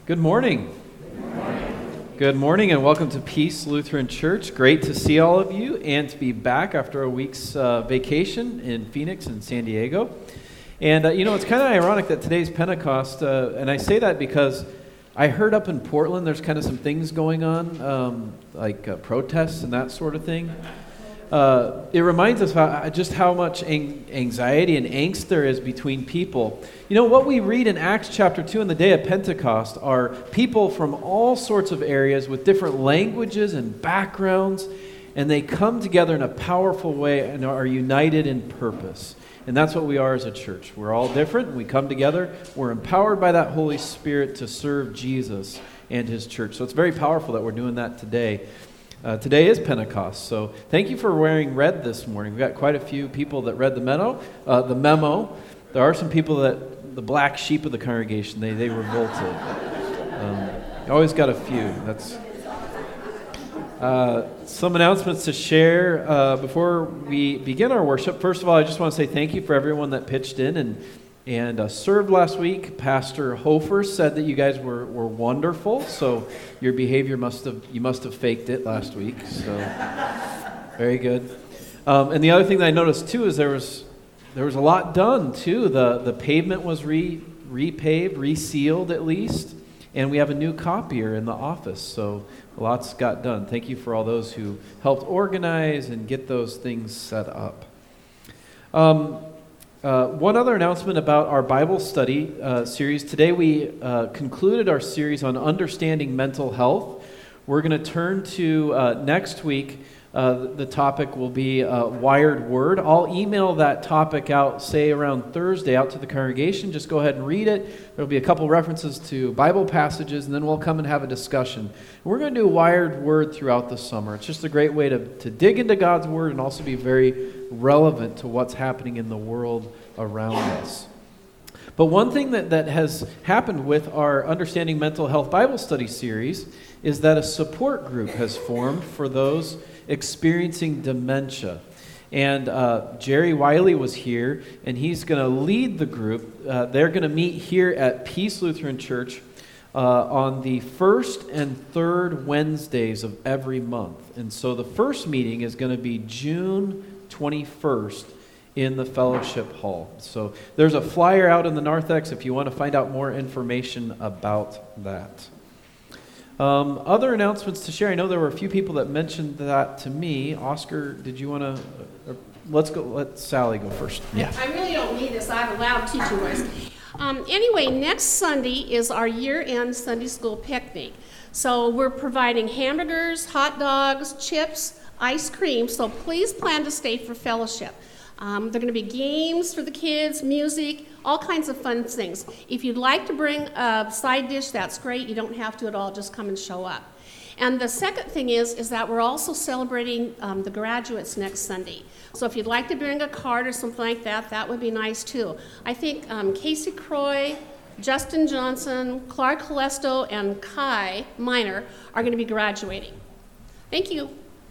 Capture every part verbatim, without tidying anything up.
Good morning. Good morning. Good morning and welcome to Peace Lutheran Church. Great to see all of you and to be back after a week's uh, vacation in Phoenix and San Diego. And uh, you know, it's kind of ironic that today's Pentecost, uh, and I say that because I heard up in Portland there's kind of some things going on, um, like uh, protests and that sort of thing. Uh, it reminds us how, just how much ang- anxiety and angst there is between people. You know, what we read in Acts chapter two on the day of Pentecost are people from all sorts of areas with different languages and backgrounds, and they come together in a powerful way and are united in purpose. And that's what we are as a church. We're all different, and we come together. We're empowered by that Holy Spirit to serve Jesus and His church. So it's very powerful that we're doing that today. Uh, today is Pentecost, so thank you for wearing red this morning. We've got quite a few people that read the memo. Uh, the memo. There are some people that, the black sheep of the congregation, they, they revolted. Um, always got a few. That's uh, some announcements to share uh, before we begin our worship. First of all, I just want to say thank you for everyone that pitched in and and uh, served last week. Pastor Hofer said that you guys were, were wonderful, so your behavior must have, you must have faked it last week, so very good. Um, and the other thing that I noticed too is there was there was a lot done too. The the pavement was re repaved, resealed at least, and we have a new copier in the office, so lots got done. Thank you for all those who helped organize and get those things set up. Um, Uh, one other announcement about our Bible study uh, series. Today we uh, concluded our series on understanding mental health. We're going to turn to uh, next week. Uh, the topic will be uh, Wired Word. I'll email that topic out, say around Thursday, out to the congregation. Just go ahead and read it. There'll be a couple references to Bible passages, and then we'll come and have a discussion. And we're going to do Wired Word throughout the summer. It's just a great way to, to dig into God's Word and also be very relevant to what's happening in the world around us. But one thing that, that has happened with our Understanding Mental Health Bible Study series is that a support group has formed for those experiencing dementia. And uh, Jerry Wiley was here, and he's going to lead the group. Uh, they're going to meet here at Peace Lutheran Church uh, on the first and third Wednesdays of every month. And so the first meeting is going to be June twenty-first in the fellowship hall. So there's a flyer out in the narthex if you want to find out more information about that. Um, other announcements to share. I know there were a few people that mentioned that to me. Oscar, did you want to? Uh, let's go. Let Sally go first. Yeah. I really don't need this. I have a loud teaching voice. Um, anyway, next Sunday is our year-end Sunday school picnic. So we're providing hamburgers, hot dogs, chips, ice cream. So please plan to stay for fellowship. Um, there are going to be games for the kids, music, all kinds of fun things. If you'd like to bring a side dish, that's great. You don't have to at all. Just come and show up. And the second thing is, is that we're also celebrating um, the graduates next Sunday. So if you'd like to bring a card or something like that, that would be nice too. I think um, Casey Croy, Justin Johnson, Clark Colesto, and Kai Miner are going to be graduating. Thank you.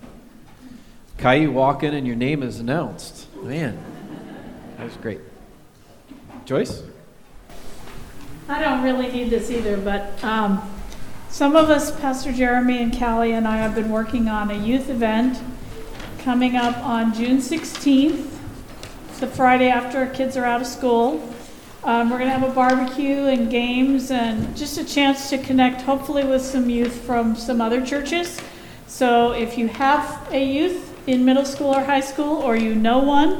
Kai, you walk in and your name is announced. Man, that was great. Joyce? I don't really need this either, but um, some of us, Pastor Jeremy and Callie and I, have been working on a youth event coming up on June sixteenth. It's the Friday after our kids are out of school. Um, we're going to have a barbecue and games and just a chance to connect, hopefully, with some youth from some other churches. So if you have a youth in middle school or high school, or you know one,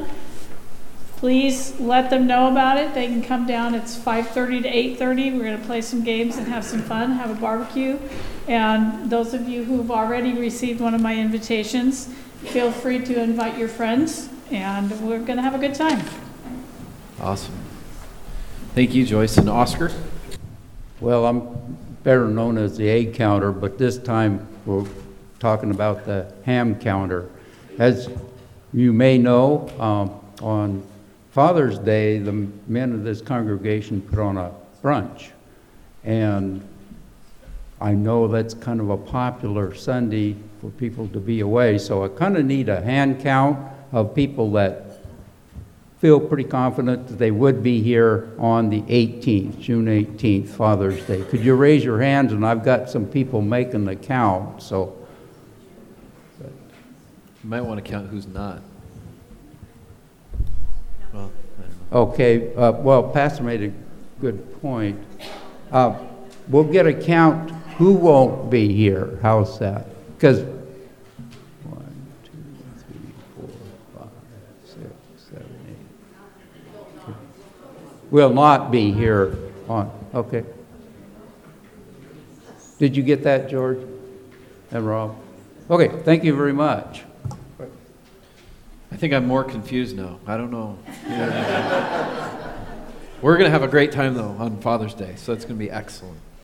please let them know about it. They can come down. It's five thirty to eight thirty. We're going to play some games and have some fun, have a barbecue. And those of you who've already received one of my invitations, feel free to invite your friends, and we're going to have a good time. Awesome. Thank you, Joyce. And Oscar? Well, I'm better known as the egg counter, but this time we're talking about the ham counter. As you may know, um, on Father's Day, the men of this congregation put on a brunch. And I know that's kind of a popular Sunday for people to be away, so I kind of need a hand count of people that feel pretty confident that they would be here on the eighteenth, June eighteenth, Father's Day. Could you raise your hands? And I've got some people making the count, so. You might want to count who's not. Well, I don't know. Okay, uh, well, Pastor made a good point. Uh, we'll get a count who won't be here. How's that? Because one, two, three, four, five, six, seven, eight. Will not be here on, okay. Did you get that, George and Rob? Okay, thank you very much. I think I'm more confused now. I don't know. We're going to have a great time, though, on Father's Day, so it's going to be excellent.